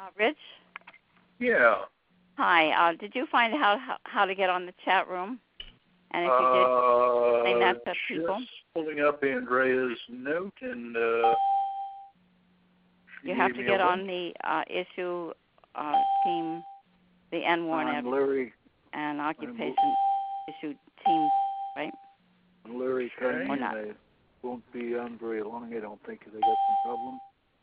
Rich? Yeah. Hi. Did you find out how to get on the chat room? And if you did, explain that to people. Just pulling up Andrea's note, and you have to get on the issue team, the N1 Larry and occupation issue team, right? Larry coming or not. It won't be on very long. I don't think they got some problem.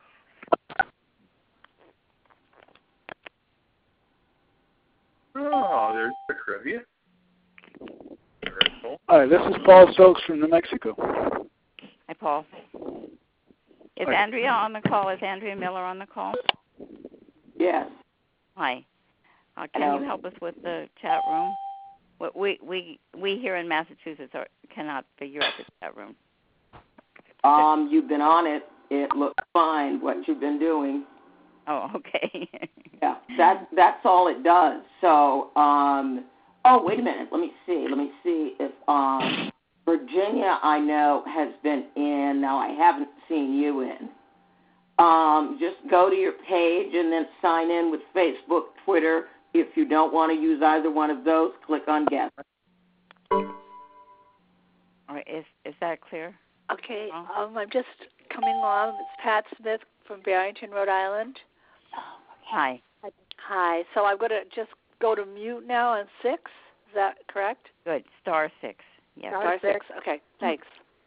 Oh, there's the trivia. Very cool. Hi, this is Paul Stokes from New Mexico. Hi, Paul. Is Hi. Andrea on the call? Is Andrea Miller on the call? Yes. Hi. Can you help us with the chat room? We here in Massachusetts cannot figure out the chat room. You've been on it. It looks fine. What you've been doing. Oh, okay. Yeah, that's all it does. So, oh, wait a minute. Let me see if Virginia, I know, has been in. Now, I haven't seen you in. Just go to your page and then sign in with Facebook, Twitter. If you don't want to use either one of those, click on guest. All right, is that clear? Okay, I'm just coming along. It's Pat Smith from Barrington, Rhode Island. Hi. Hi. So I'm going to just go to mute now on 6. Is that correct? Good. Star 6. Yes. Star 6. Okay, thanks.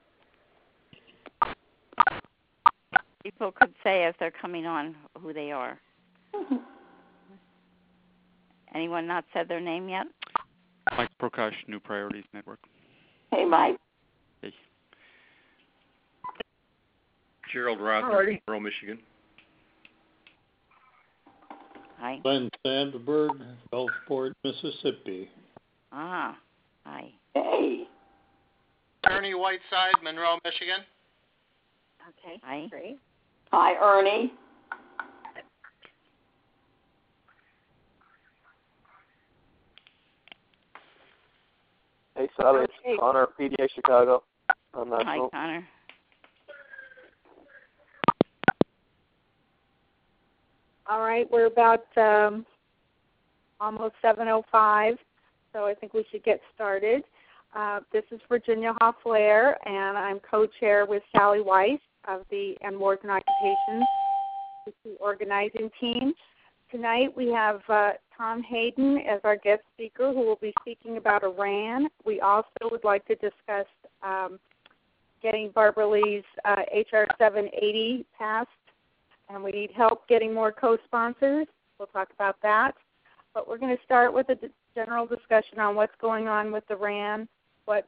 People could say as they're coming on who they are. Anyone not said their name yet? Mike Prakash, New Priorities Network. Hey, Mike. Hey. Gerald Rother, Monroe, Michigan. Hi. Glenn Sandberg, Gulfport, Mississippi. Ah, hi. Hey. Ernie Whiteside, Monroe, Michigan. Okay, hi. Great. Hi, Ernie. Hey, Sally, it's Connor, PDA Chicago. Hi, Connor. All right, we're about almost 7:05, so I think we should get started. This is Virginia Hofflair, and I'm co-chair with Sally Weiss of the End Wars and Occupations organizing team. Tonight we have Tom Hayden as our guest speaker, who will be speaking about Iran. We also would like to discuss getting Barbara Lee's H.R. 780 passed, and we need help getting more co-sponsors. We'll talk about that. But we're going to start with a general discussion on what's going on with Iran, what's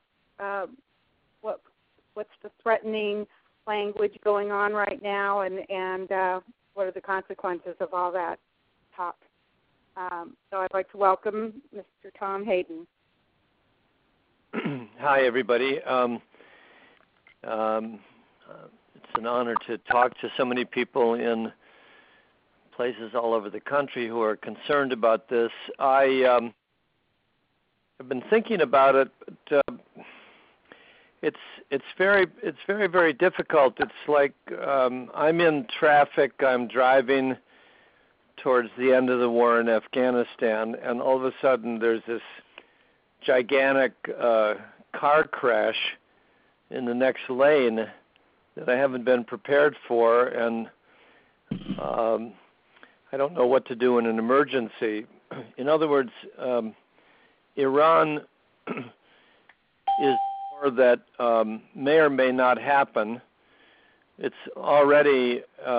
the threatening language going on right now, and what are the consequences of all that talk. So I'd like to welcome Mr. Tom Hayden. Hi, everybody. It's an honor to talk to so many people in places all over the country who are concerned about this. I've been thinking about it, but it's very difficult. It's like I'm in traffic. I'm driving towards the end of the war in Afghanistan, and all of a sudden there's this gigantic car crash in the next lane that I haven't been prepared for, and I don't know what to do in an emergency. In other words, Iran is war that may or may not happen. It's already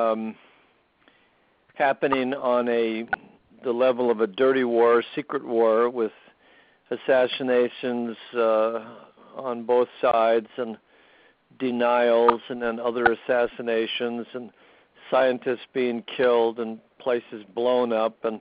happening on the level of a dirty war, secret war, with assassinations on both sides, and denials, and then other assassinations, and scientists being killed, and places blown up, and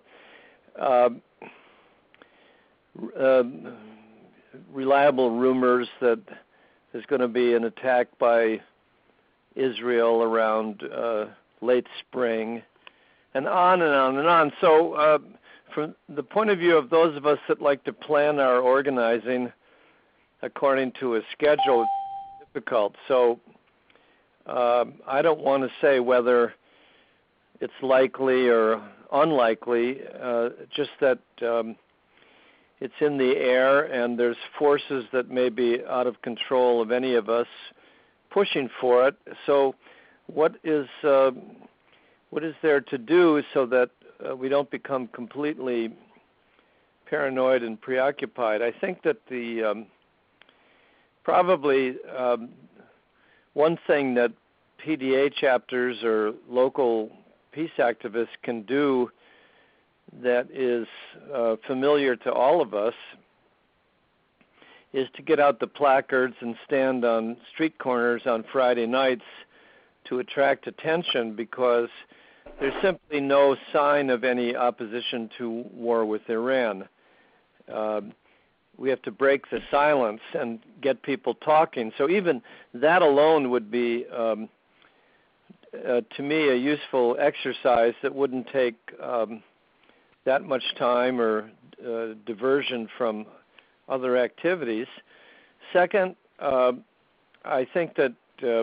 reliable rumors that there's going to be an attack by Israel around late spring, and on and on and on. So from the point of view of those of us that like to plan our organizing according to a schedule, it's difficult. So I don't want to say whether it's likely or unlikely, just that it's in the air and there's forces that may be out of control of any of us pushing for it. So what is there to do so that we don't become completely paranoid and preoccupied? I think that the probably one thing that PDA chapters or local peace activists can do that is familiar to all of us is to get out the placards and stand on street corners on Friday nights to attract attention, because there's simply no sign of any opposition to war with Iran. We have to break the silence and get people talking. So even that alone would be, to me, a useful exercise that wouldn't take that much time or diversion from other activities. Second, I think that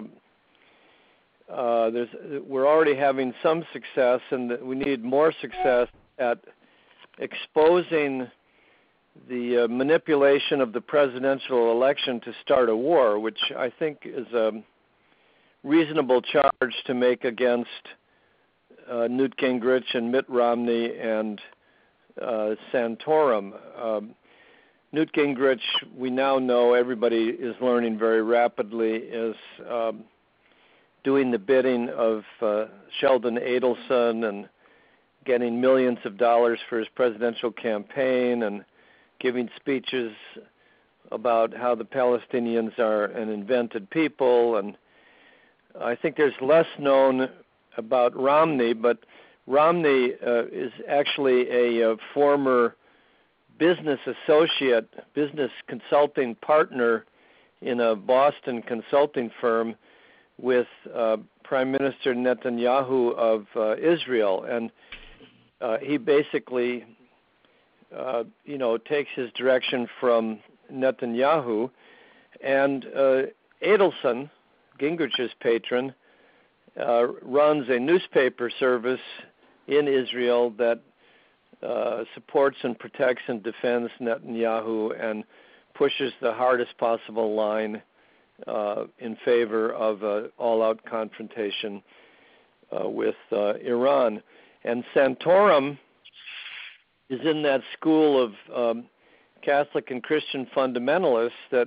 we're already having some success, and that we need more success at exposing the manipulation of the presidential election to start a war, which I think is a reasonable charge to make against Newt Gingrich and Mitt Romney and Santorum. Newt Gingrich, we now know, everybody is learning very rapidly, is doing the bidding of Sheldon Adelson and getting millions of dollars for his presidential campaign and giving speeches about how the Palestinians are an invented people. And I think there's less known about Romney, but Romney is actually a former business associate, business consulting partner in a Boston consulting firm with Prime Minister Netanyahu of Israel. And he basically takes his direction from Netanyahu. And Adelson, Gingrich's patron, runs a newspaper service in Israel that supports and protects and defends Netanyahu and pushes the hardest possible line in favor of all-out confrontation with Iran. And Santorum is in that school of Catholic and Christian fundamentalists that,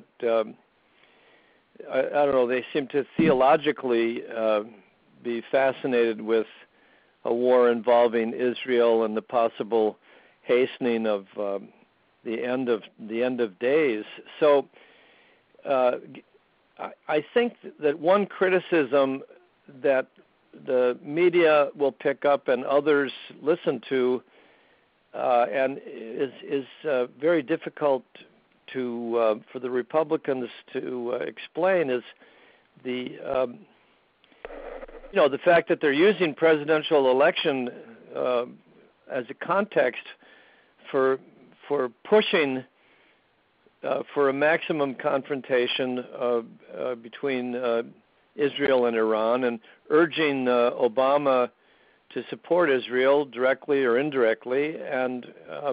I don't know, they seem to theologically be fascinated with a war involving Israel and the possible hastening of the end of days. So I think that one criticism that the media will pick up and others listen to, and is very difficult to for the Republicans to explain, is the the fact that they're using presidential election as a context for pushing for a maximum confrontation between Israel and Iran, and urging Obama to support Israel directly or indirectly. And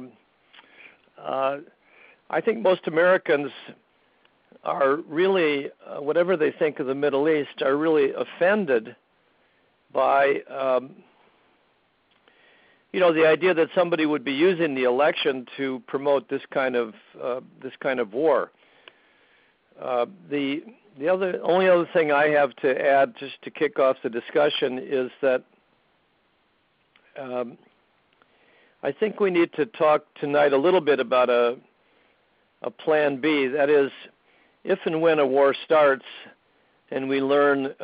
I think most Americans are really, whatever they think of the Middle East, are really offended by the idea that somebody would be using the election to promote this kind of war. The only other thing I have to add, just to kick off the discussion, is that I think we need to talk tonight a little bit about a plan B. That is, if and when a war starts and we learn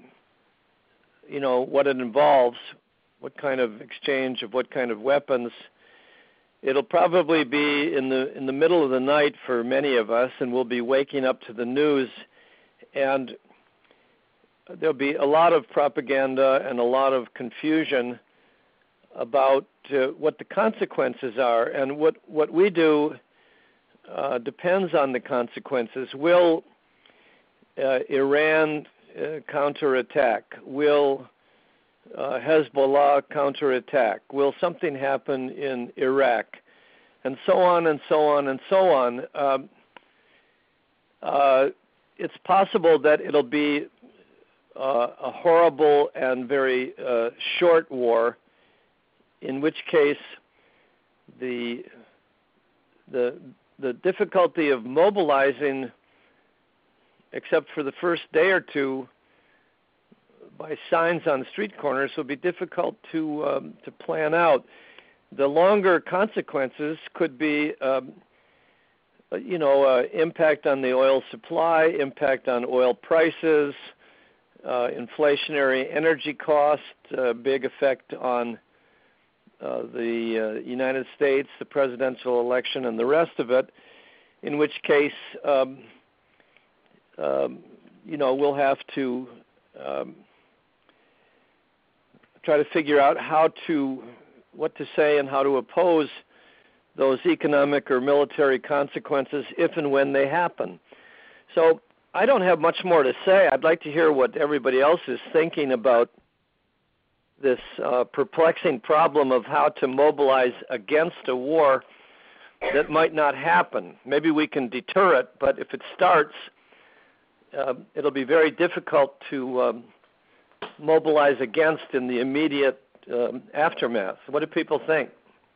what it involves, what kind of exchange of what kind of weapons, it'll probably be in the middle of the night for many of us, and we'll be waking up to the news, and there'll be a lot of propaganda and a lot of confusion about what the consequences are. And what we do depends on the consequences. Will Iran counterattack? Will Hezbollah counterattack? Will something happen in Iraq? And so on and so on and so on. It's possible that it'll be a horrible and very short war, in which case the difficulty of mobilizing, except for the first day or two, by signs on street corners, will be difficult to plan out. The longer consequences could be, impact on the oil supply, impact on oil prices, inflationary energy cost, big effect on the United States, the presidential election, and the rest of it, in which case, we'll have to try to figure out what to say and how to oppose those economic or military consequences if and when they happen. So I don't have much more to say. I'd like to hear what everybody else is thinking about this perplexing problem of how to mobilize against a war that might not happen. Maybe we can deter it, but if it starts, it'll be very difficult to mobilize against in the immediate aftermath. What do people think?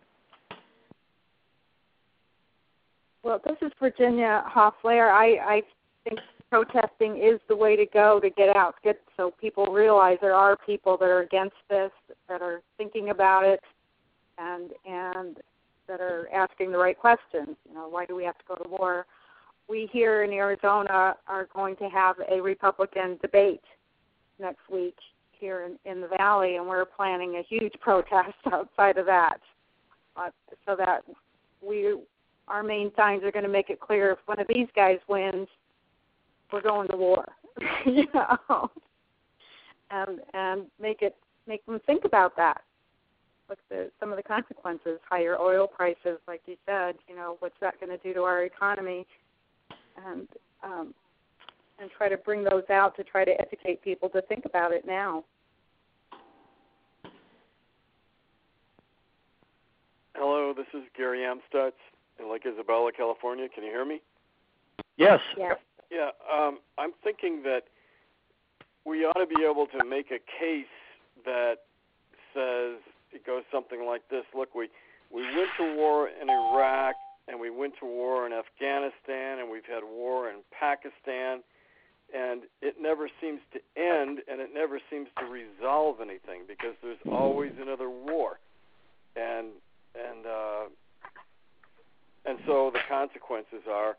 Well, this is Virginia Hoffler. I think protesting is the way to go to get out, so people realize there are people that are against this, that are thinking about it, and that are asking the right questions. Why do we have to go to war? We here in Arizona are going to have a Republican debate next week here in the Valley, and we're planning a huge protest outside of that, so that our main signs are going to make it clear if one of these guys wins, we're going to war, and make them think about that. What's some of the consequences? Higher oil prices, like you said. What's that going to do to our economy? And try to bring those out to try to educate people to think about it now. Hello, this is Gary Amstutz in Lake Isabella, California. Can you hear me? Yes. Yes. Yeah, I'm thinking that we ought to be able to make a case that says, it goes something like this. Look, we went to war in Iraq, and we went to war in Afghanistan, and we've had war in Pakistan, and it never seems to end, and it never seems to resolve anything, because there's always another war. And so the consequences are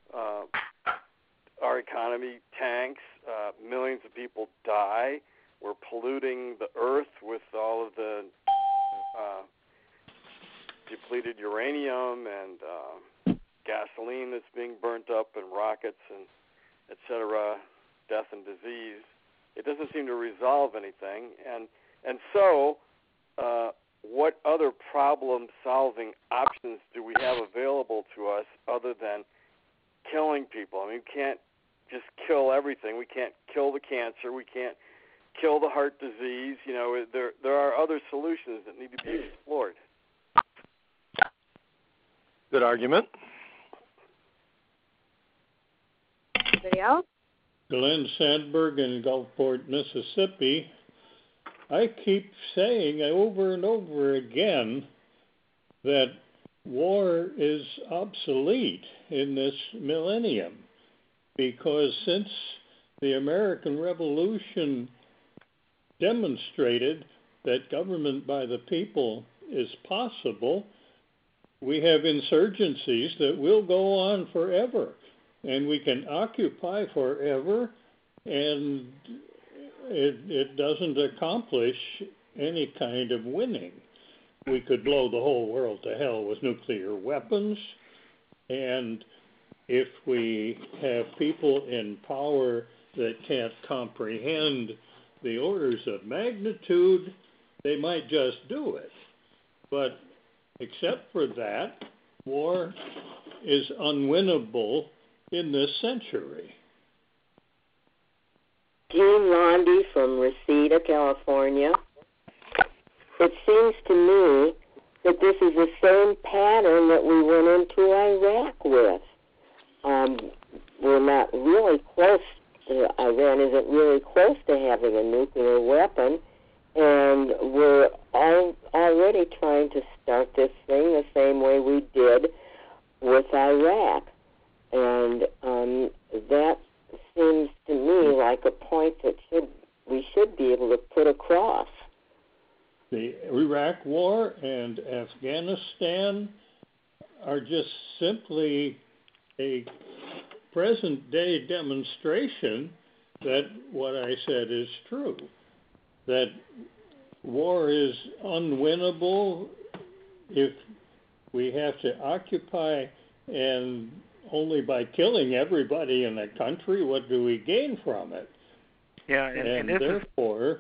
our economy tanks, millions of people die, we're polluting the earth with all of the depleted uranium and gasoline that's being burnt up in rockets and et cetera, death and disease. It doesn't seem to resolve anything. And so what other problem-solving options do we have available to us other than killing people? I mean, we can't just kill everything. We can't kill the cancer. We can't kill the heart disease. There are other solutions that need to be explored. Good argument. Anybody else? Glenn Sandberg in Gulfport, Mississippi. I keep saying over and over again that war is obsolete in this millennium, because since the American Revolution demonstrated that government by the people is possible, we have insurgencies that will go on forever, and we can occupy forever, and it doesn't accomplish any kind of winning. We could blow the whole world to hell with nuclear weapons, and if we have people in power that can't comprehend the orders of magnitude, they might just do it. But except for that, war is unwinnable in this century. Jean Londy from Reseda, California. it seems to me that this is the same pattern that we went into Iraq with. We're not really close. Iran isn't really close to having a nuclear weapon, and we're already trying to start this thing the same way we did with Iraq. And that seems to me like a point that we should be able to put across. The Iraq War and Afghanistan are just simply a present-day demonstration that what I said is true, that war is unwinnable if we have to occupy, and only by killing everybody in a country, what do we gain from it? Yeah, and therefore,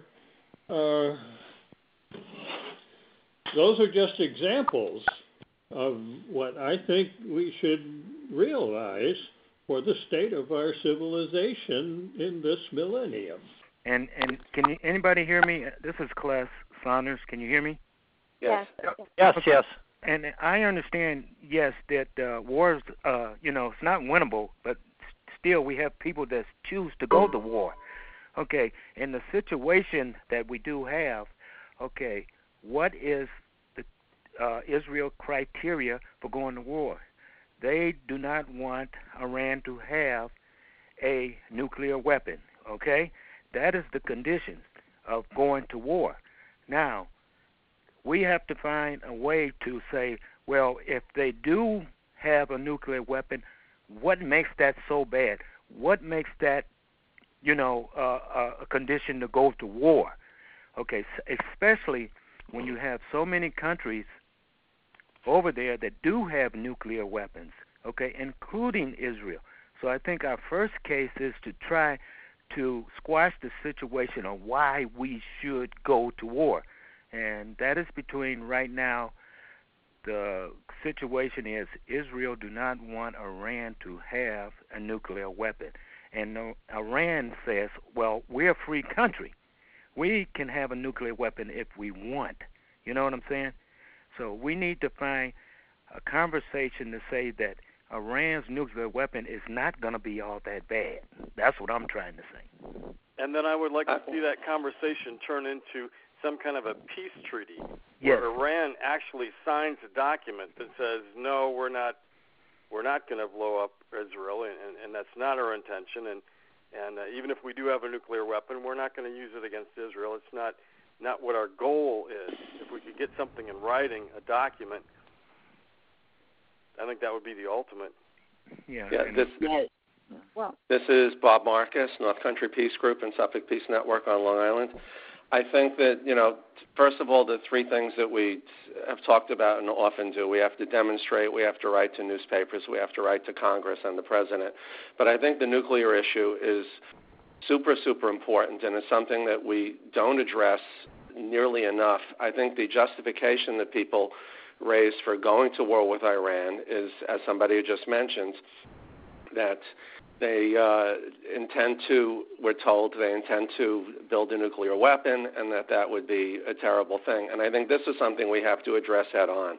those are just examples of what I think we should realize for the state of our civilization in this millennium. And can anybody hear me? This is Claes Saunders. Can you hear me? Yes. Yes, yes. And I understand, yes, that wars, it's not winnable, but still we have people that choose to go to war. Okay, in the situation that we do have, okay, what is the Israel criteria for going to war? They do not want Iran to have a nuclear weapon, okay? That is the condition of going to war. Now, we have to find a way to say, well, if they do have a nuclear weapon, what makes that so bad? What makes that, a condition to go to war? Okay, especially when you have so many countries over there that do have nuclear weapons, okay, including Israel. So I think our first case is to try to squash the situation of why we should go to war. And that is between right now, the situation is Israel do not want Iran to have a nuclear weapon. And Iran says, well, we're a free country. We can have a nuclear weapon if we want. You know what I'm saying? So we need to find a conversation to say that Iran's nuclear weapon is not going to be all that bad. That's what I'm trying to say. And then I would like to see that conversation turn into some kind of a peace treaty yes. where Iran actually signs a document that says, no, we're not going to blow up Israel, and that's not our intention. And even if we do have a nuclear weapon, we're not going to use it against Israel. It's not what our goal is. If we could get something in writing, a document, I think that would be the ultimate. Yeah. This is Bob Marcus, North Country Peace Group and Suffolk Peace Network on Long Island. I think that, first of all, the three things that we have talked about and often do, we have to demonstrate, we have to write to newspapers, we have to write to Congress and the President. But I think the nuclear issue is super, super important, and it's something that we don't address nearly enough. I think the justification that people raise for going to war with Iran is, as somebody just mentioned, that they we're told they intend to build a nuclear weapon, and that would be a terrible thing. And I think this is something we have to address head on.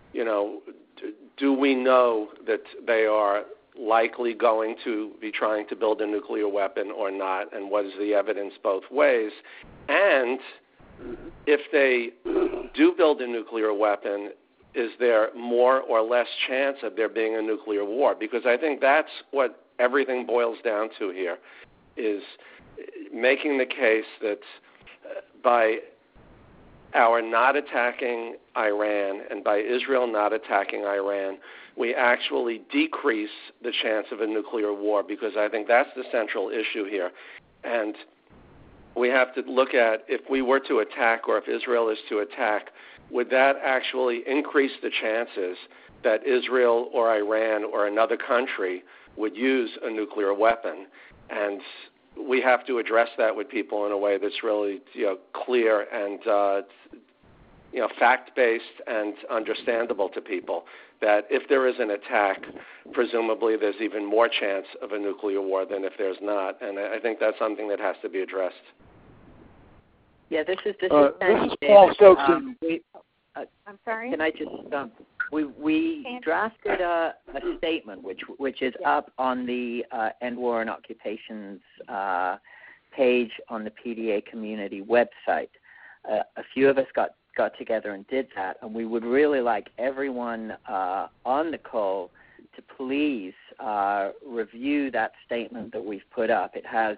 Do we know that they are likely going to be trying to build a nuclear weapon or not, and what is the evidence both ways? And if they do build a nuclear weapon, is there more or less chance of there being a nuclear war? Because I think that's what everything boils down to here, is making the case that by our not attacking Iran and by Israel not attacking Iran, we actually decrease the chance of a nuclear war, because I think that's the central issue here. And we have to look at, if we were to attack, or if Israel is to attack, would that actually increase the chances that Israel or Iran or another country would use a nuclear weapon? And we have to address that with people in a way that's really clear and fact-based and understandable to people, that if there is an attack, presumably there's even more chance of a nuclear war than if there's not. And I think that's something that has to be addressed. Yeah, Yeah, this is This is Paul Stokes. I'm sorry. Can I just we drafted a statement which is up on the End War and Occupations page on the PDA community website. A few of us got together and did that, and we would really like everyone on the call to please review that statement that we've put up. It has,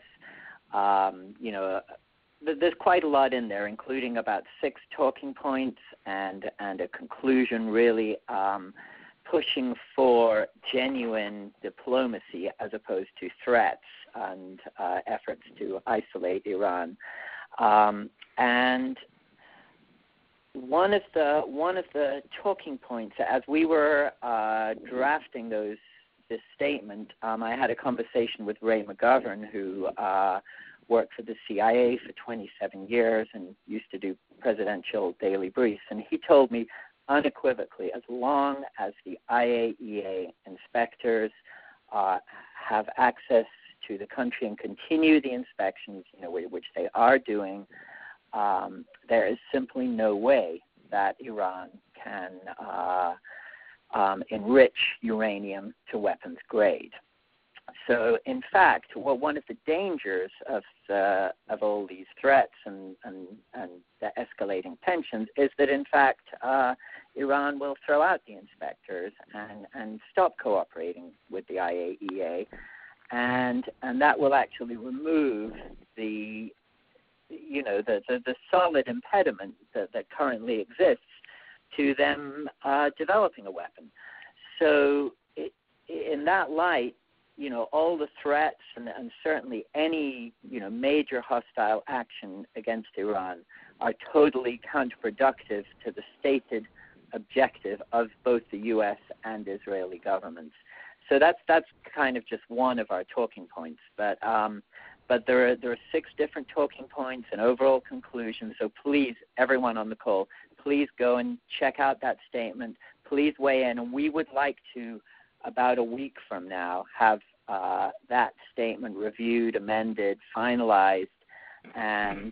there's quite a lot in there, including about 6 talking points and a conclusion really pushing for genuine diplomacy as opposed to threats and efforts to isolate Iran. And one of the talking points, as we were drafting this statement, I had a conversation with Ray McGovern, who worked for the CIA for 27 years and used to do presidential daily briefs, and he told me unequivocally, as long as the IAEA inspectors have access to the country and continue the inspections, which they are doing, there is simply no way that Iran can enrich uranium to weapons grade. So, in fact, one of the dangers of all these threats and the escalating tensions is that, in fact, Iran will throw out the inspectors and stop cooperating with the IAEA, and that will actually remove the solid impediment that currently exists to them developing a weapon. So, in that light, all the threats and certainly any, major hostile action against Iran are totally counterproductive to the stated objective of both the U.S. and Israeli governments. So that's kind of just one of our talking points. But there are 6 different talking points and overall conclusions. So please, everyone on the call, please go and check out that statement. Please weigh in, and we would like to, about a week from now, have that statement reviewed, amended, finalized, and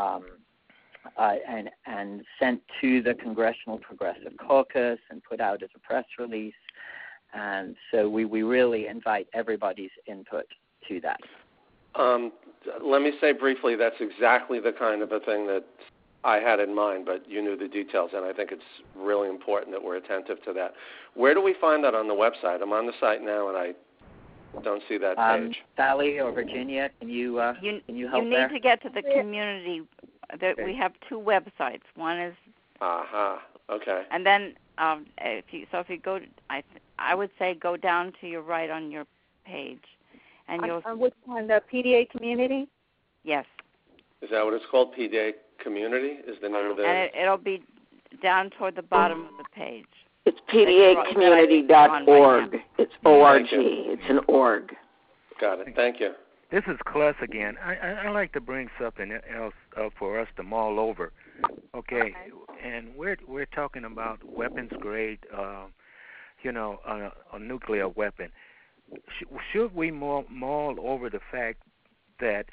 sent to the Congressional Progressive Caucus and put out as a press release. And so we really invite everybody's input to that. Let me say briefly, that's exactly the kind of a thing that I had in mind, but you knew the details, and I think it's really important that we're attentive to that. Where do we find that on the website? I'm on the site now, and I don't see that page. Sally or Virginia, can you help there? You need to get to the community. We have 2 websites. One is. Okay. And then if you go, I would say go down to your right on your page, and you'll. Which one? The PDA community. Yes. Is that what it's called? PDA community is the name of it. And it'll be down toward the bottom of the page. It's PDAcommunity.org. It's ORG. It's an org. Got it. Thank you. This is Kless again. I like to bring something else up for us to mull over. Okay. And we're talking about weapons grade, a nuclear weapon. Should we mull over the fact that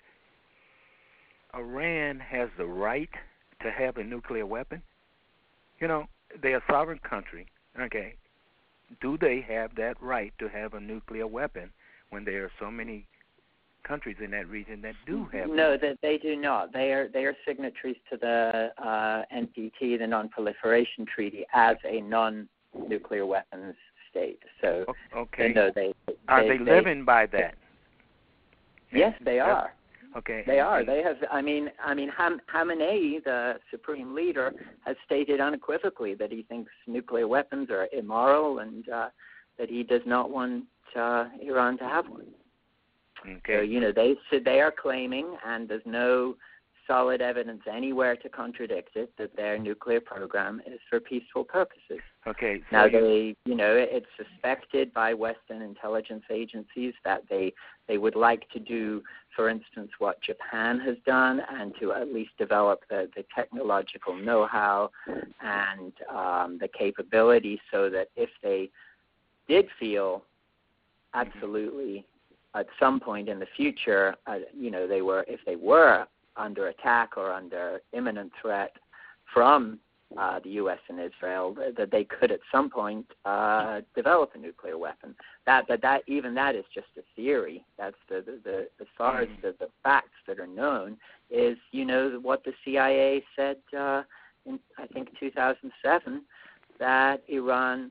Iran has the right to have a nuclear weapon? They're a sovereign country. Okay. Do they have that right to have a nuclear weapon when there are so many countries in that region that do have one? No, they do not. They are signatories to the NPT, the Non-Proliferation Treaty, as a non-nuclear weapons state. So, okay. Are they living by that? Yes, they are. Okay. They are. They have. I mean, Khamenei, the supreme leader, has stated unequivocally that he thinks nuclear weapons are immoral and that he does not want Iran to have one. Okay. So they are claiming, and there's no solid evidence anywhere to contradict it, that their nuclear program is for peaceful purposes. Okay. So now it's suspected by Western intelligence agencies that they would like to do, for instance, what Japan has done, and to at least develop the technological know-how and the capability, so that if they did feel absolutely at some point in the future, if they were under attack or under imminent threat from the U.S. and Israel, that they could at some point develop a nuclear weapon. That even that is just a theory. That's the as far as the facts that are known is, what the CIA said in, I think, 2007, that Iran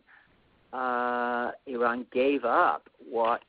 gave up what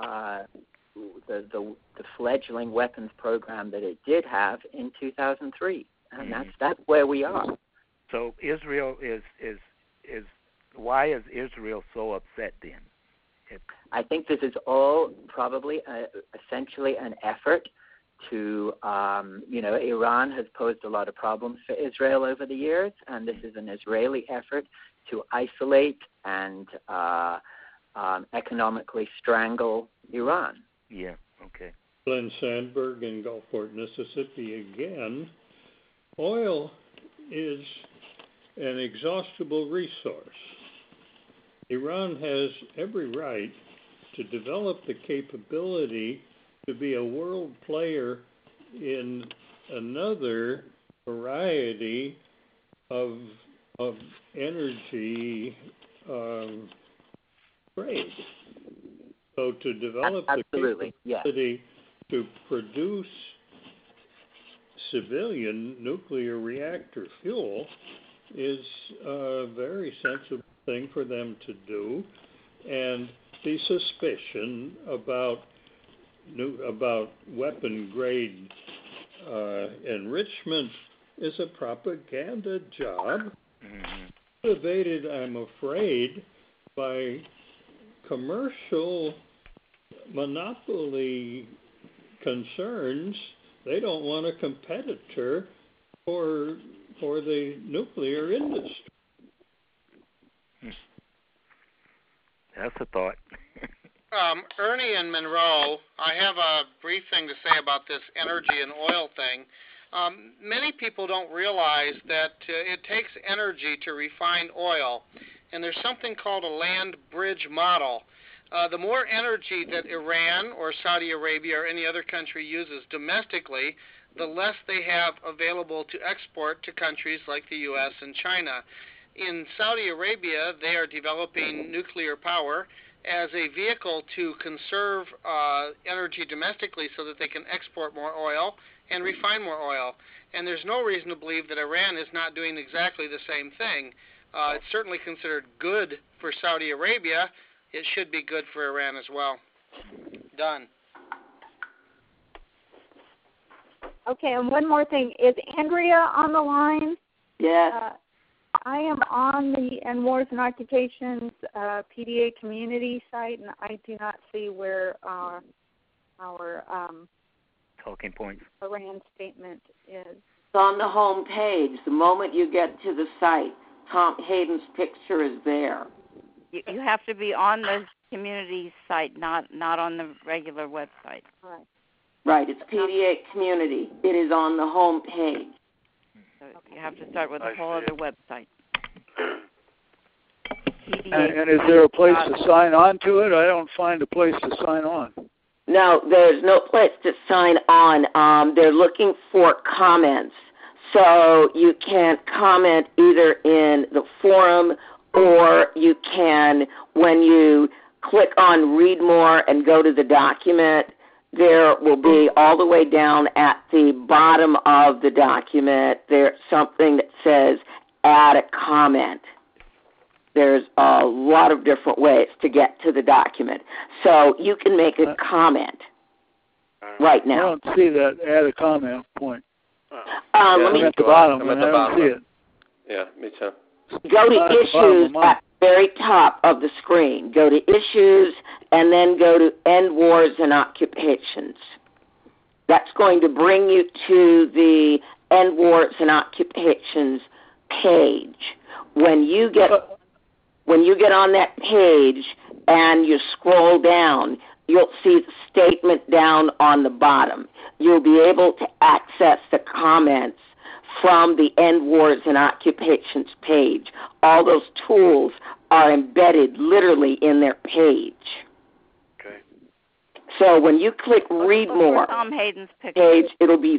the fledgling weapons program that it did have in 2003, and that's where we are. So Israel is why is Israel so upset then? I think this is all probably essentially an effort to, Iran has posed a lot of problems for Israel over the years, and this is an Israeli effort to isolate and economically strangle Iran. Yeah, okay. Glenn Sandberg in Gulfport, Mississippi again. Oil is an exhaustible resource. Iran has every right to develop the capability to be a world player in another variety of energy trade. So to develop the capability to produce civilian nuclear reactor fuel is a very sensible thing for them to do, and the suspicion about weapon grade enrichment is a propaganda job, motivated, I'm afraid, by commercial monopoly concerns. They don't want a competitor for the nuclear industry. That's a thought. Ernie and Monroe, I have a brief thing to say about this energy and oil thing. Many people don't realize that it takes energy to refine oil, and there's something called a land bridge model. The more energy that Iran or Saudi Arabia or any other country uses domestically, the less they have available to export to countries like the U.S. and China. In Saudi Arabia, they are developing nuclear power as a vehicle to conserve energy domestically so that they can export more oil and refine more oil. And there's no reason to believe that Iran is not doing exactly the same thing. It's certainly considered good for Saudi Arabia. It should be good for Iran as well. Done. Okay, and one more thing. Is Andrea on the line? Yes. I am on the End Wars and Occupations PDA community site, and I do not see where our talking points Iran statement is. It's on the home page. The moment you get to the site, Tom Hayden's picture is there. You have to be on the community site, not on the regular website. Right. Right. It's PDA community. It is on the home page. So you have to start with a whole other website. And is there a place to sign on to it? I don't find a place to sign on. No, there's no place to sign on. They're looking for comments. So you can comment either in the forum or you can, when you click on Read More and go to the document, there will be all the way down at the bottom of the document, there's something that says Add a Comment. There's a lot of different ways to get to the document. So you can make a comment right now. I don't see that Add a Comment point. Let me at the bottom, I'm at and the I bottom. don't see it. Yeah, me too. Go to Issues at the very top of the screen. Go to Issues and then go to End Wars and Occupations. That's going to bring you to the End Wars and Occupations page. When you get on that page and you scroll down, you'll see the statement down on the bottom. You'll be able to access the comments from the End Wars and Occupations page. All those tools are embedded literally in their page. Okay. So when you click Read More Tom Hayden's page, it'll be there.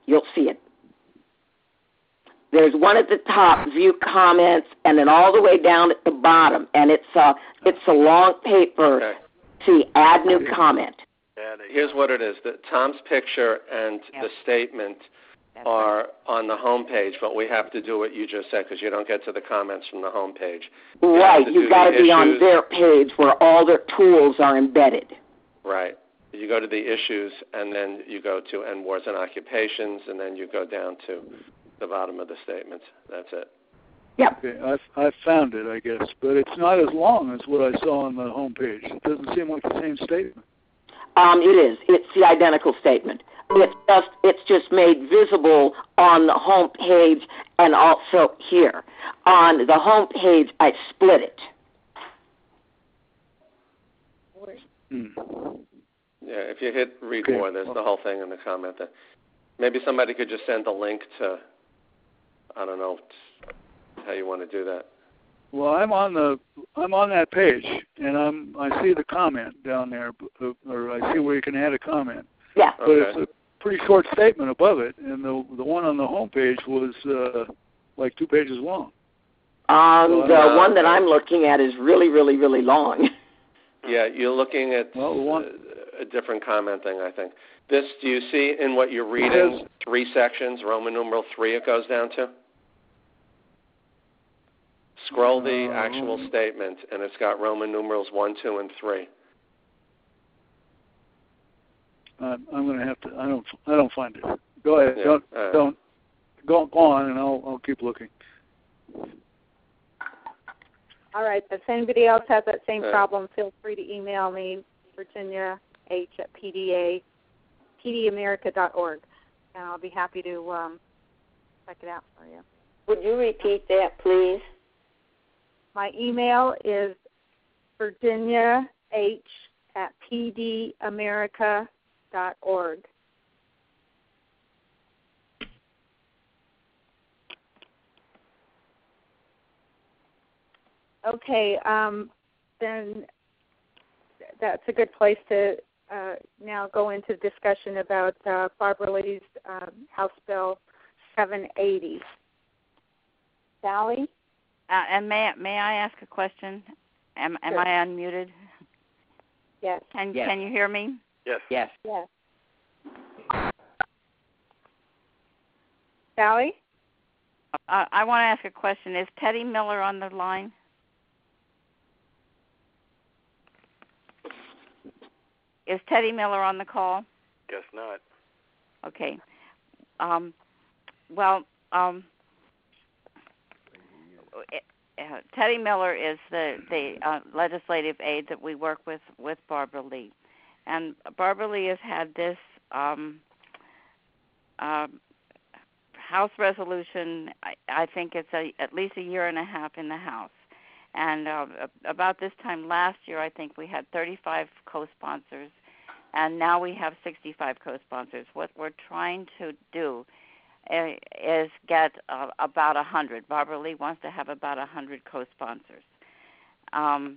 You'll see it. There's one at the top, view comments, and then all the way down at the bottom, and it's a long paper. Okay. See, add new comment. Here's what it is. Tom's picture and the statement are on the home page, but we have to do what you just said because you don't get to the comments from the home page. Right. You've got to be on their page where all their tools are embedded. Right. You go to the issues, and then you go to End Wars and Occupations, and then you go down to the bottom of the statements. That's it. Yep. Okay, I found it, I guess, but it's not as long as what I saw on the home page. It doesn't seem like the same statement. It is. It's the identical statement. It's just made visible on the home page and also here. On the home page, I split it. Yeah, if you hit read more, there's the whole thing in the comment there. Maybe somebody could just send a link to, I don't know how you want to do that. Well, I'm on that page, and I see the comment down there, or I see where you can add a comment. Yeah. But it's a pretty short statement above it, and the one on the home page was like 2 pages long. The one that I'm looking at is really, really, really long. Yeah, you're looking at a different commenting, I think. Do you see in what you're reading 3 sections, Roman numeral 3 it goes down to? Scroll the actual statement, and it's got Roman numerals 1, 2, and 3. I'm going to have to. I don't find it. Go ahead. Yeah, Don't go on, and I'll keep looking. All right. If anybody else has that same problem, feel free to email me, Virginia H at pdamerica.org, and I'll be happy to check it out for you. Would you repeat that, please? My email is virginiah at pdamerica.org. Okay, then that's a good place to now go into discussion about Barbara Lee's House Bill 780. Sally? And may I ask a question? Am Sure. I unmuted? Yes. Can you hear me? Yes. Yes. Yes. Sally? I want to ask a question. Is Teddy Miller on the line? Is Teddy Miller on the call? Guess not. Okay. Teddy Miller is the legislative aide that we work with Barbara Lee. And Barbara Lee has had this House resolution, I think it's at least a year and a half in the House. And about this time last year, I think we had 35 co-sponsors, and now we have 65 co-sponsors. What we're trying to do is get about 100. Barbara Lee wants to have about 100 co-sponsors. I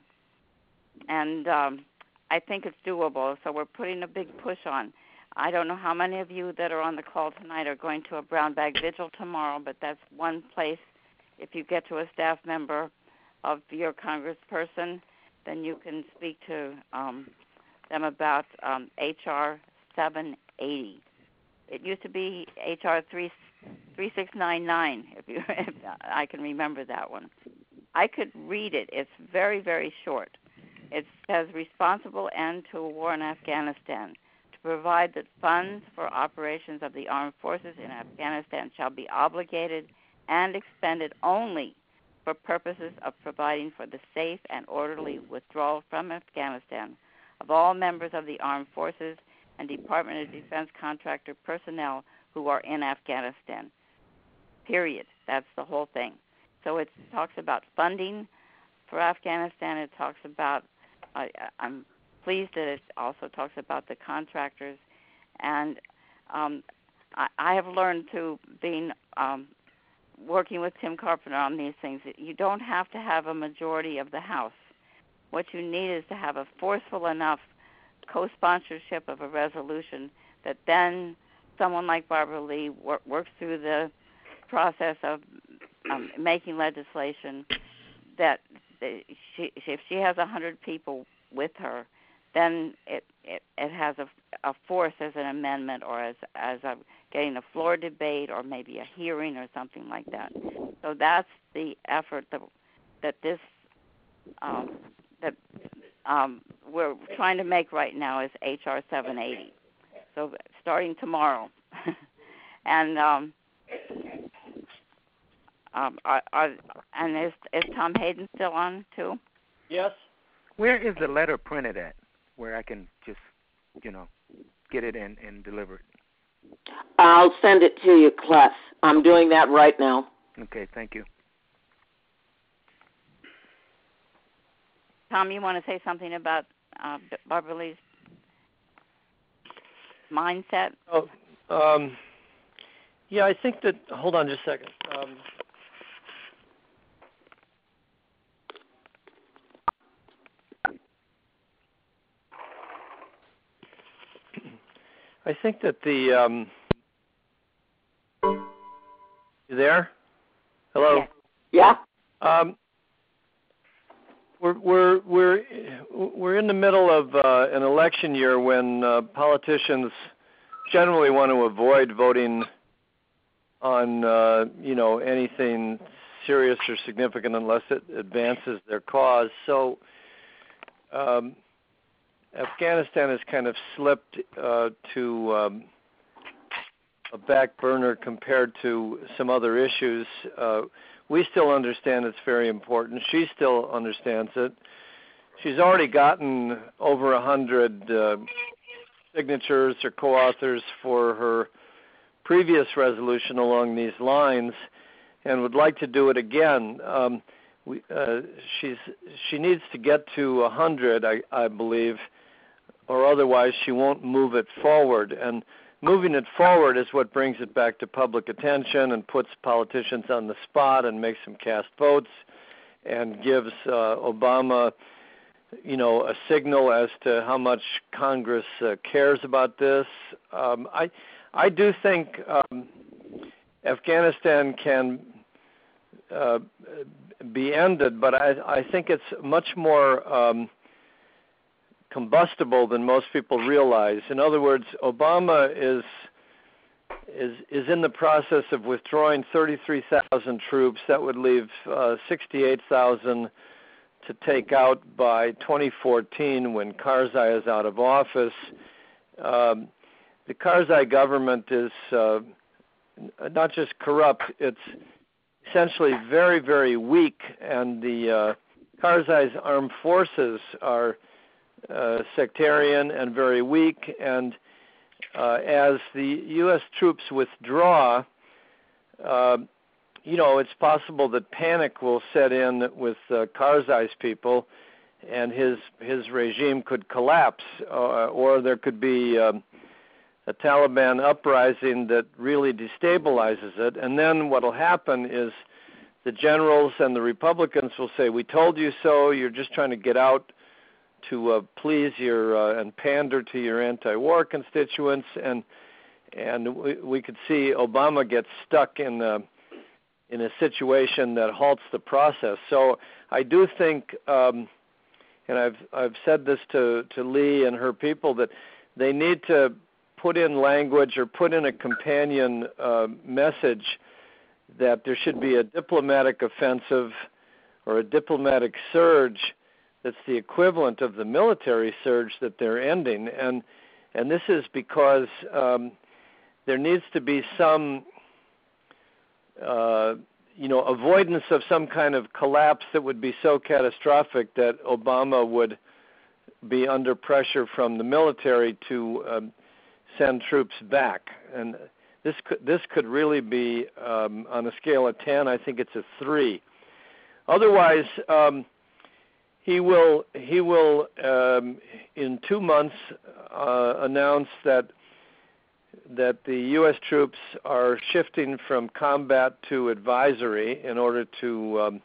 think it's doable, so we're putting a big push on. I don't know how many of you that are on the call tonight are going to a brown bag vigil tomorrow, but that's one place. If you get to a staff member of your congressperson, then you can speak to them about H.R. 780. It used to be H.R. 3699, if I can remember that one. I could read it. It's very, very short. It says, responsible end to a war in Afghanistan, to provide that funds for operations of the armed forces in Afghanistan shall be obligated and expended only for purposes of providing for the safe and orderly withdrawal from Afghanistan of all members of the armed forces and Department of Defense contractor personnel who are in Afghanistan. Period. That's the whole thing. So it talks about funding for Afghanistan. It talks about, I'm pleased that it also talks about the contractors. And I have learned through being working with Tim Carpenter on these things that you don't have to have a majority of the House. What you need is to have a forceful enough co-sponsorship of a resolution that then someone like Barbara Lee works through the process of making legislation, that if she has 100 people with her, then it has a force as an amendment or as getting a floor debate or maybe a hearing or something like that. So that's the effort that we're trying to make right now is HR 780. So starting tomorrow, and is Tom Hayden still on too? Yes. Where is the letter printed at, where I can just, get it and deliver it? I'll send it to you, Clef. I'm doing that right now. Okay, thank you. Tom, you want to say something about Barbara Lee's mindset? Yeah, I think that. Hold on just a second. I think that the. You there? Hello. Yeah. We're in the middle of an election year when politicians generally want to avoid voting on anything serious or significant unless it advances their cause. So Afghanistan has kind of slipped to a back burner compared to some other issues. We still understand it's very important. She still understands it. She's already gotten over 100 signatures or co-authors for her previous resolution along these lines and would like to do it again. She needs to get to 100, I believe, or otherwise she won't move it forward. And moving it forward is what brings it back to public attention and puts politicians on the spot and makes them cast votes and gives Obama, a signal as to how much Congress cares about this. I do think Afghanistan can be ended, but I think it's much more combustible than most people realize. In other words, Obama is in the process of withdrawing 33,000 troops. That would leave 68,000 to take out by 2014 when Karzai is out of office. The Karzai government is not just corrupt, it's essentially very, very weak, and the Karzai's armed forces are sectarian and very weak, and as the U.S. troops withdraw, it's possible that panic will set in with Karzai's people, and his regime could collapse, or there could be a Taliban uprising that really destabilizes it. And then what will happen is the generals and the Republicans will say, "We told you so. You're just trying to get out to please your and pander to your anti-war constituents," and we could see Obama get stuck in a situation that halts the process. So I do think, and I've said this to Lee and her people, that they need to put in language or put in a companion message that there should be a diplomatic offensive or a diplomatic surge that's the equivalent of the military surge that they're ending, and this is because there needs to be some avoidance of some kind of collapse that would be so catastrophic that Obama would be under pressure from the military to send troops back. And this could really be on a scale of 10. I think it's a 3. Otherwise, he will in 2 months announce that the U.S. troops are shifting from combat to advisory in order to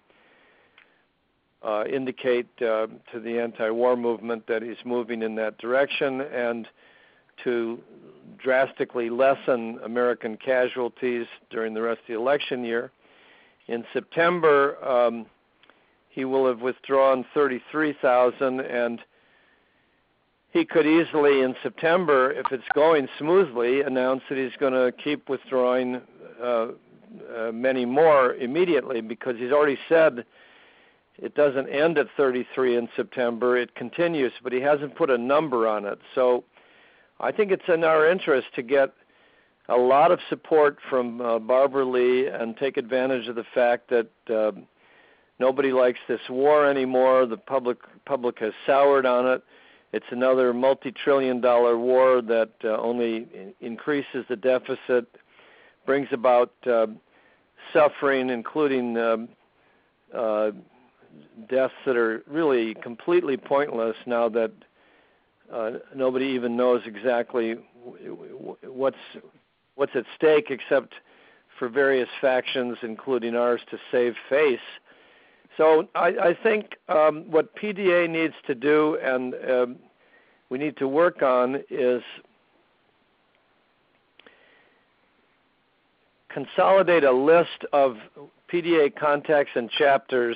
indicate to the anti-war movement that he's moving in that direction, and to drastically lessen American casualties during the rest of the election year. In September, he will have withdrawn 33,000, and he could easily, in September, if it's going smoothly, announce that he's going to keep withdrawing many more immediately, because he's already said it doesn't end at 33 in September, it continues, but he hasn't put a number on it. So I think it's in our interest to get a lot of support from Barbara Lee and take advantage of the fact that nobody likes this war anymore. The public has soured on it. It's another multi-trillion-dollar war that only increases the deficit, brings about suffering, including deaths that are really completely pointless now that nobody even knows exactly what's at stake, except for various factions, including ours, to save face. So I think what PDA needs to do, and we need to work on, is consolidate a list of PDA contacts and chapters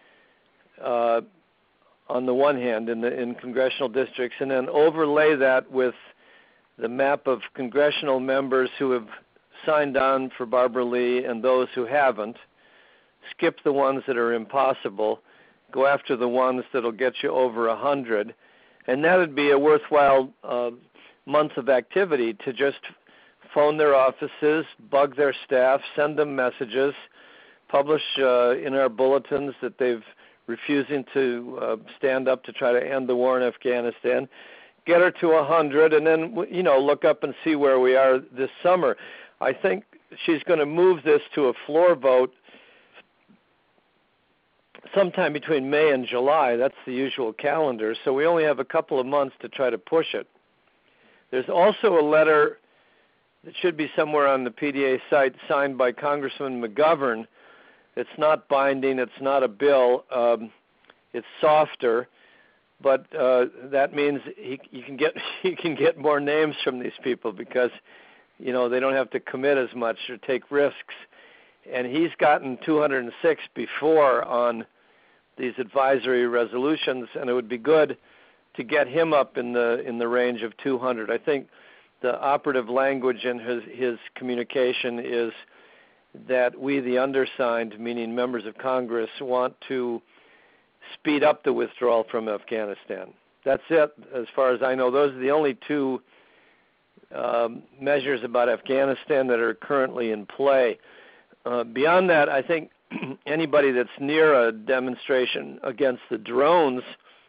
on the one hand in congressional districts, and then overlay that with the map of congressional members who have signed on for Barbara Lee and those who haven't. Skip the ones that are impossible. Go after the ones that will get you over 100. And that would be a worthwhile month of activity to just phone their offices, bug their staff, send them messages, publish in our bulletins that they've refusing to stand up to try to end the war in Afghanistan, get her to 100, and then, look up and see where we are this summer. I think she's going to move this to a floor vote sometime between May and July. That's the usual calendar, so we only have a couple of months to try to push it. There's also a letter that should be somewhere on the PDA site signed by Congressman McGovern. It's not binding. It's not a bill. It's softer, but that means you can get more names from these people because they don't have to commit as much or take risks. And he's gotten 206 before on these advisory resolutions, and it would be good to get him up in the range of 200. I think the operative language in his communication is that we, the undersigned, meaning members of Congress, want to speed up the withdrawal from Afghanistan. That's it, as far as I know. Those are the only two measures about Afghanistan that are currently in play. Beyond that, I think anybody that's near a demonstration against the drones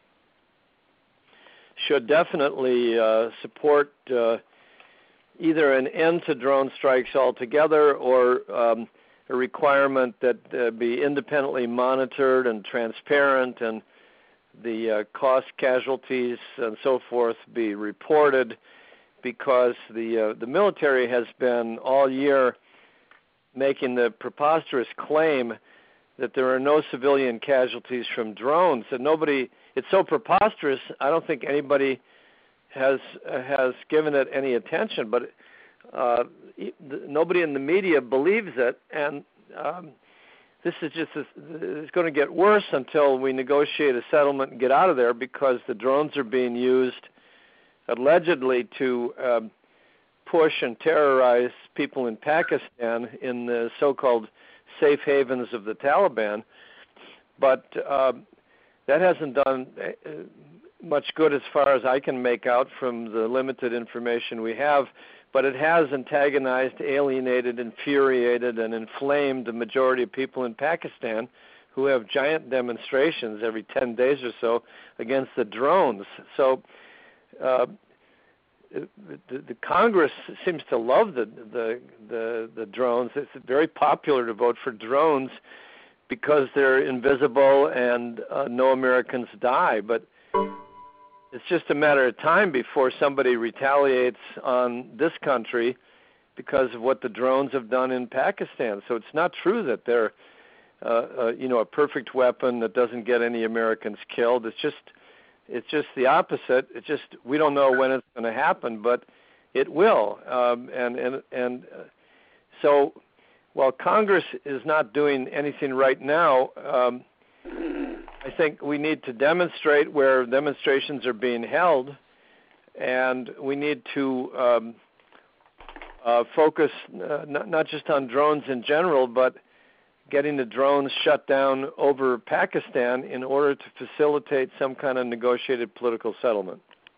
should definitely support either an end to drone strikes altogether or a requirement that be independently monitored and transparent, and the cost, casualties, and so forth be reported, because the military has been all year making the preposterous claim that there are no civilian casualties from drones. And it's so preposterous, I don't think anybody has given it any attention, but nobody in the media believes it, and this is it's going to get worse until we negotiate a settlement and get out of there, because the drones are being used allegedly to push and terrorize people in Pakistan in the so-called safe havens of the Taliban, but that hasn't done much good as far as I can make out from the limited information we have, but it has antagonized, alienated, infuriated, and inflamed the majority of people in Pakistan, who have giant demonstrations every 10 days or so against the drones. So the Congress seems to love the drones. It's very popular to vote for drones because they're invisible and no Americans die, but it's just a matter of time before somebody retaliates on this country because of what the drones have done in Pakistan. So it's not true that they're, a perfect weapon that doesn't get any Americans killed. It's just the opposite. It's just we don't know when it's going to happen, but it will. So while Congress is not doing anything right now, I think we need to demonstrate where demonstrations are being held, and we need to focus not just on drones in general, but getting the drones shut down over Pakistan in order to facilitate some kind of negotiated political settlement.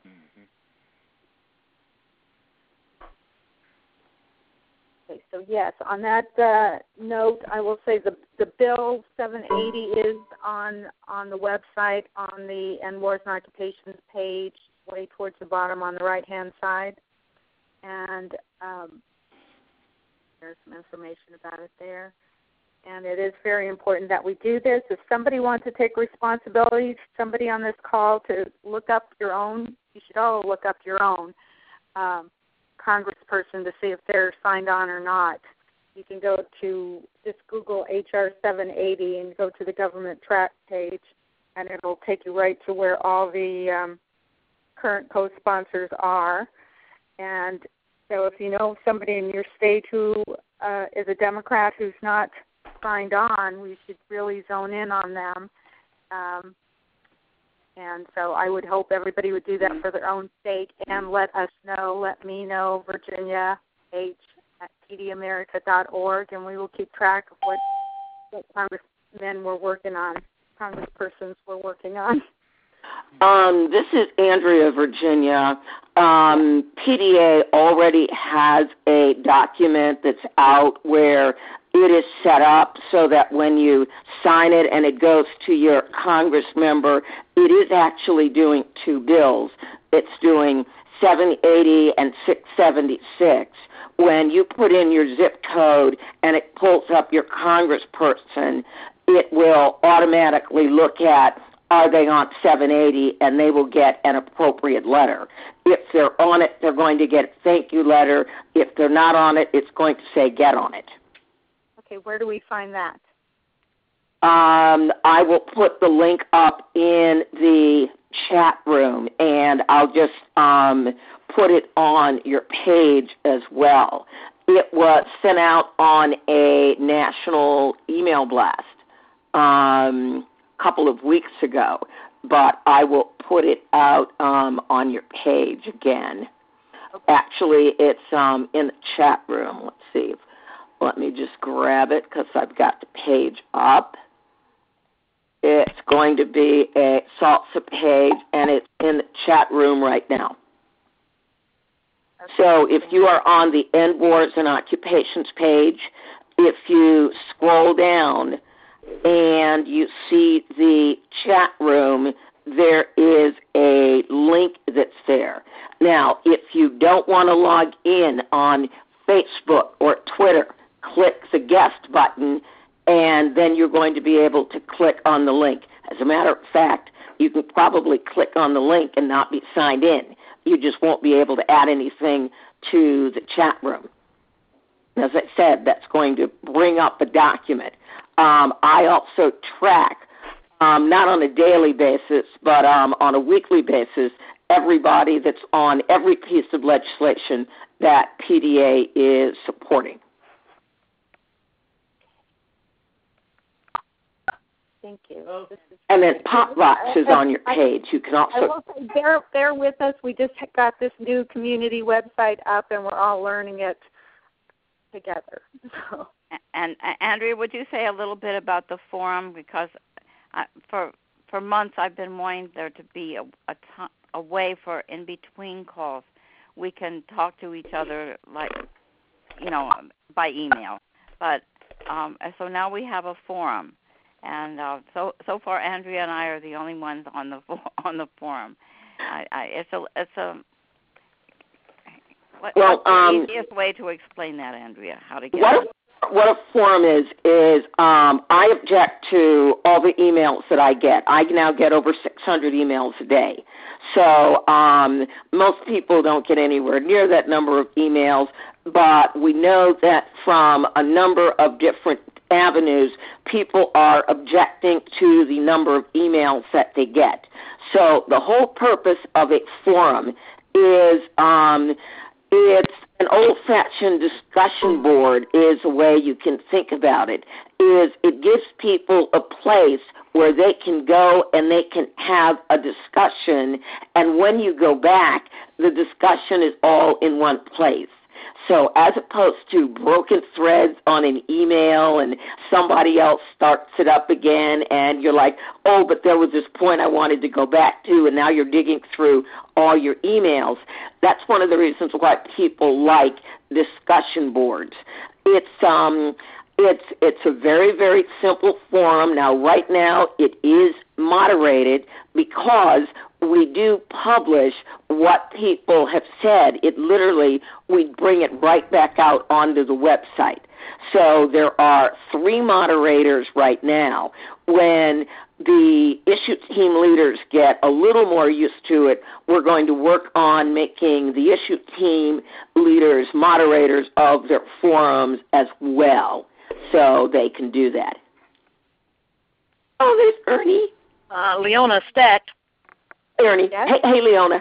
Okay, so yes, on that note, I will say the bill 780 is on the website on the End Wars and Occupations page, way towards the bottom on the right-hand side, and there's some information about it there. And it is very important that we do this. If somebody wants to take responsibility, somebody on this call to look up your own, you should all look up your own congressperson to see if they're signed on or not. You can go to, just Google HR 780 and go to the government track page, and it'll take you right to where all the current co-sponsors are. And so if you know somebody in your state who is a Democrat who's not signed on, we should really zone in on them. And so I would hope everybody would do that for their own state and let us know, let me know, Virginia H at pdamerica.org, and we will keep track of what congressmen we're working on, congresspersons we're working on. This is Andrea, Virginia. PDA already has a document that's out where it is set up so that when you sign it and it goes to your Congress member, it is actually doing two bills. It's doing 780 and 676. When you put in your zip code and it pulls up your congressperson, it will automatically look at, are they on 780, and they will get an appropriate letter. If they're on it, they're going to get a thank you letter. If they're not on it, it's going to say get on it. Okay, where do we find that? I will put the link up in the chat room, and I'll just put it on your page as well. It was sent out on a national email blast couple of weeks ago, but I will put it out on your page again. Okay. Actually, it's in the chat room. Let's see. Let me just grab it because I've got the page up. It's going to be a SALSA page, and it's in the chat room right now. Okay. So if you are on the End Wars and Occupations page, if you scroll down and you see the chat room, there is a link that's there. Now, if you don't want to log in on Facebook or Twitter, click the guest button, and then you're going to be able to click on the link. As a matter of fact, you can probably click on the link and not be signed in. You just won't be able to add anything to the chat room. As I said, that's going to bring up the document. I also track, not on a daily basis, but on a weekly basis, everybody that's on every piece of legislation that PDA is supporting. Thank you. And then PopVox is on your page. You can also... I will say, bear with us. We just got this new community website up, and we're all learning it together. So. And Andrea, would you say a little bit about the forum? Because for months I've been wanting there to be a way for in-between calls. We can talk to each other, like, by email. But so now we have a forum. And so far, Andrea and I are the only ones on the forum. What's the easiest way to explain that, Andrea? How to get what a forum is I object to all the emails that I get. I now get over 600 emails a day. So most people don't get anywhere near that number of emails, but we know that from a number of different avenues, people are objecting to the number of emails that they get. So the whole purpose of a forum is It's an old-fashioned discussion board is a way you can think about it. Is it gives people a place where they can go and they can have a discussion, and when you go back, the discussion is all in one place. So as opposed to broken threads on an email and somebody else starts it up again and you're like, oh, but there was this point I wanted to go back to, and now you're digging through all your emails. That's one of the reasons why people like discussion boards. It's a very, very simple forum. Now, right now, it is moderated because we do publish what people have said. It literally, we bring it right back out onto the website. So there are 3 moderators right now. When the issue team leaders get a little more used to it, we're going to work on making the issue team leaders moderators of their forums as well, so they can do that. Oh, there's Ernie. Leona Stack. Ernie. Yes? Hey, Leona.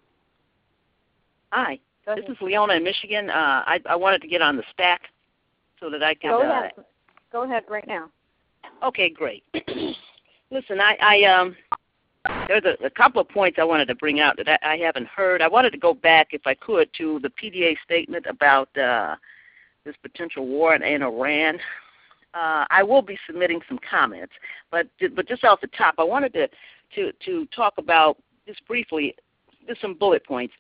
Hi. This is Leona in Michigan. I wanted to get on the stack so that I can... Go ahead right now. Okay, great. Listen, I there's a couple of points I wanted to bring out that I haven't heard. I wanted to go back, if I could, to the PDA statement about this potential war in Iran. I will be submitting some comments, but just off the top, I wanted to talk about, just briefly, just some bullet points.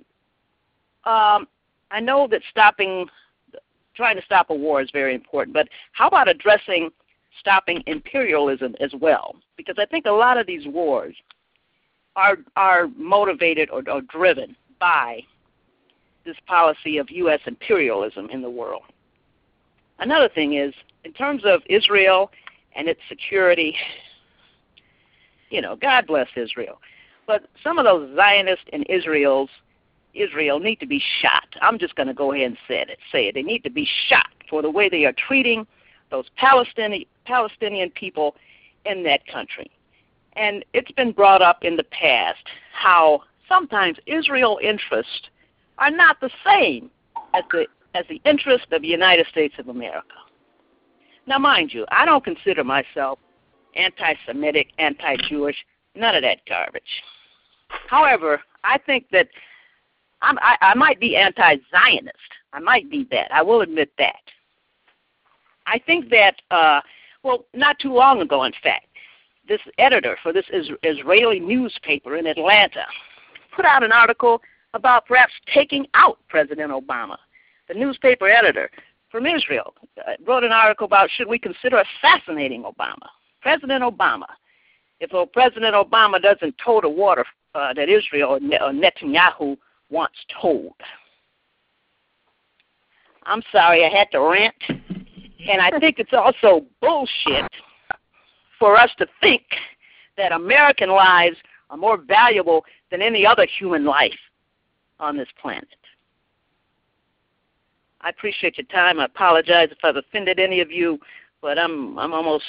I know that trying to stop a war is very important, but how about addressing stopping imperialism as well? Because I think a lot of these wars are motivated or driven by this policy of U.S. imperialism in the world. Another thing is, in terms of Israel and its security, God bless Israel, but some of those Zionists in Israel need to be shot. I'm just going to go ahead and say it. They need to be shot for the way they are treating those Palestinian people in that country. And it's been brought up in the past how sometimes Israel interests are not the same as the interest of the United States of America. Now, mind you, I don't consider myself anti-Semitic, anti-Jewish, none of that garbage. However, I think that I might be anti-Zionist. I might be that. I will admit that. I think that, not too long ago, in fact, this editor for this Israeli newspaper in Atlanta put out an article about perhaps taking out President Obama. The newspaper editor from Israel wrote an article about should we consider assassinating Obama. President Obama. If President Obama doesn't tow the water that Israel or Netanyahu wants towed. I'm sorry, I had to rant. And I think it's also bullshit for us to think that American lives are more valuable than any other human life on this planet. I appreciate your time. I apologize if I've offended any of you, but I'm almost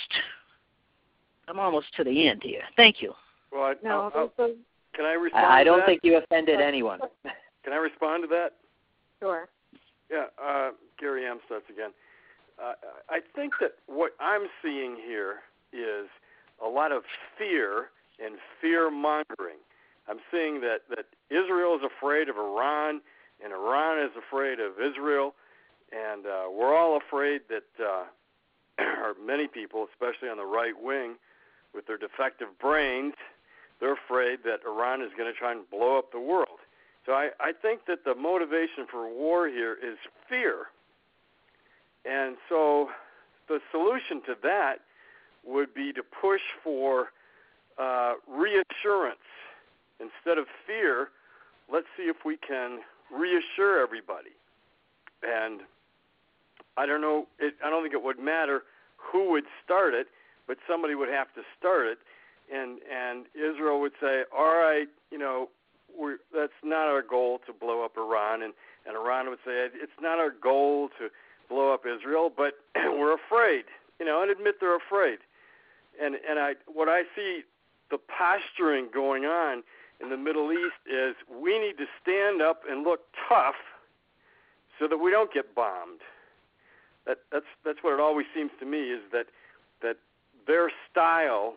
to the end here. Thank you. Well, can I respond? I don't to that? think you offended anyone. Can I respond to that? Sure. Yeah, Gary Amstutz again. I think that what I'm seeing here is a lot of fear and fear-mongering. I'm seeing that Israel is afraid of Iran, and Iran is afraid of Israel, and we're all afraid that, or many people, especially on the right wing, with their defective brains, they're afraid that Iran is going to try and blow up the world. So I think that the motivation for war here is fear. And so the solution to that would be to push for reassurance. Instead of fear, let's see if we can reassure everybody. And I don't know, I don't think it would matter who would start it, but somebody would have to start it. And Israel would say, all right, that's not our goal to blow up Iran. And Iran would say, it's not our goal to blow up Israel, but we're afraid, and admit they're afraid. And what I see the posturing going on in the Middle East is we need to stand up and look tough so that we don't get bombed. That's what it always seems to me, is that their style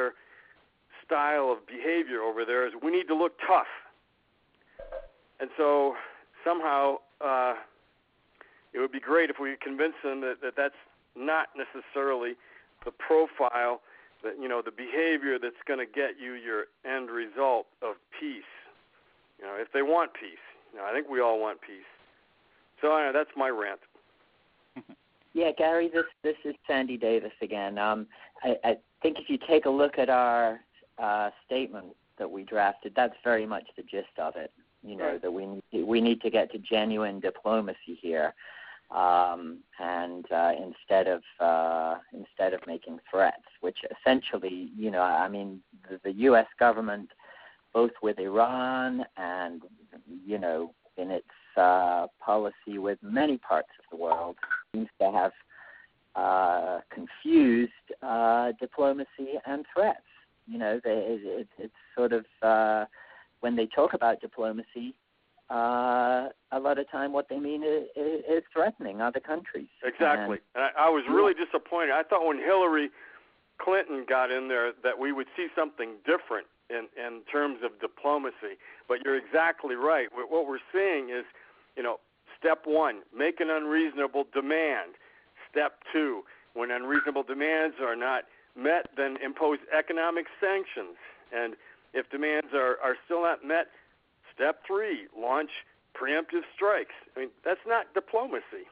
of behavior over there is we need to look tough. And so somehow it would be great if we could convince them that that's not necessarily the profile, that, you know, the behavior that's going to get you your end result of peace. You know, if they want peace. You know, I think we all want peace. So that's my rant. Yeah, Gary, this is Sandy Davis again. I think if you take a look at our statement that we drafted, that's very much the gist of it. You know, that we need to get to genuine diplomacy here, and instead of making threats, which essentially, you know, I mean, the U.S. government, both with Iran and, you know, in its policy with many parts of the world, seems to have confused diplomacy and threats. You know, it's sort of when they talk about diplomacy, a lot of time what they mean is threatening other countries. Exactly. And I was really disappointed. I thought when Hillary Clinton got in there that we would see something different in terms of diplomacy. But you're exactly right. What we're seeing is, you know, step one, make an unreasonable demand. Step two, when unreasonable demands are not met, then impose economic sanctions. And if demands are still not met, step three, launch preemptive strikes. I mean, that's not diplomacy.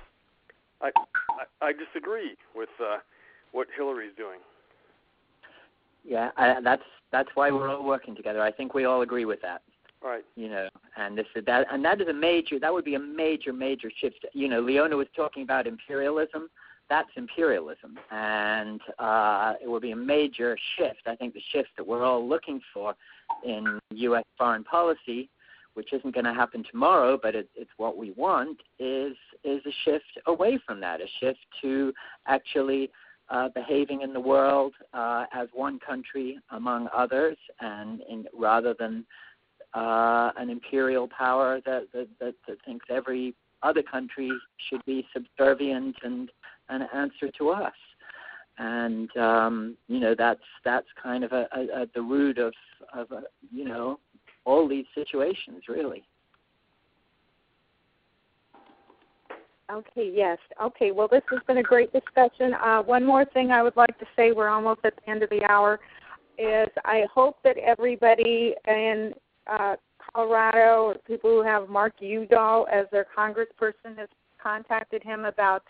I disagree with what Hillary's doing. Yeah, that's why we're all working together. I think we all agree with that. Right. You know, and that would be a major shift. You know, Leona was talking about imperialism. That's imperialism, and it will be a major shift. I think the shift that we're all looking for in U.S. foreign policy, which isn't going to happen tomorrow, but it's what we want, is a shift away from that, a shift to actually behaving in the world as one country among others, and rather than an imperial power that thinks every other country should be subservient and answer to us. And you know, that's kind of at the root of you know, all these situations, really. Okay, yes. Okay, well, this has been a great discussion. One more thing I would like to say, we're almost at the end of the hour, is I hope that everybody in Colorado, or people who have Mark Udall as their congressperson, has contacted him about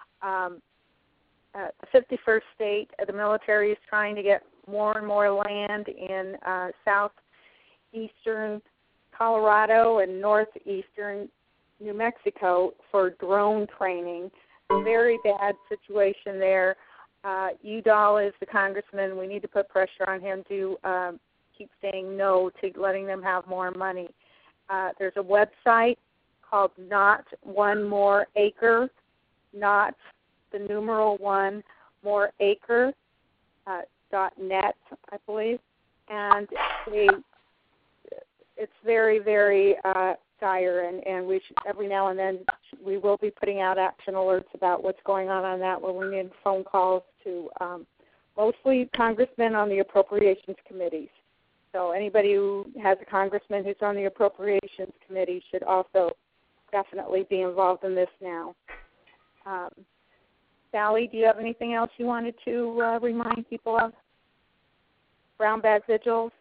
the 51st state. The military is trying to get more and more land in southeastern Colorado and northeastern New Mexico for drone training. Very bad situation there. Udall is the congressman. We need to put pressure on him to keep saying no to letting them have more money. There's a website called Not One More Acre, not the numeral one more acre .net, I believe, and it's very, very dire, and we should, every now and then we will be putting out action alerts about what's going on that, where we need phone calls to mostly congressmen on the appropriations committees. So anybody who has a congressman who's on the appropriations committee should also definitely be involved in this now. Sally, do you have anything else you wanted to remind people of? Brown bag vigils?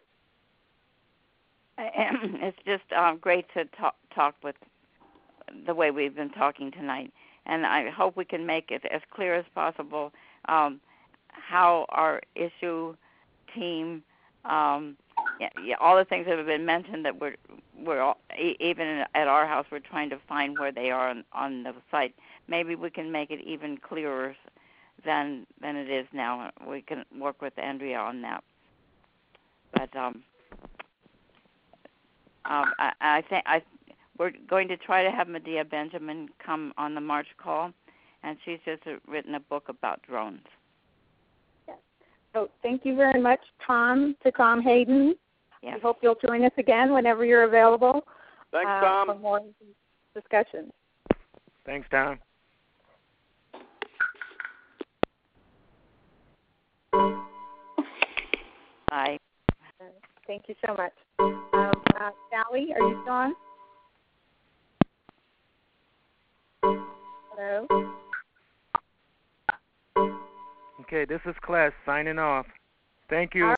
It's just great to talk with the way we've been talking tonight, and I hope we can make it as clear as possible how our issue team, all the things that have been mentioned that we're all, even at our house, we're trying to find where they are on the site. Maybe we can make it even clearer than it is now. We can work with Andrea on that. But I think we're going to try to have Medea Benjamin come on the March call, and she's just written a book about drones. Yes. So thank you very much, Tom Hayden. Yes. We hope you'll join us again whenever you're available. Thanks, Tom. For more discussions. Thanks, Tom. Bye. Thank you so much. Sally, are you still on? Hello? Okay, this is Class signing off. Thank you.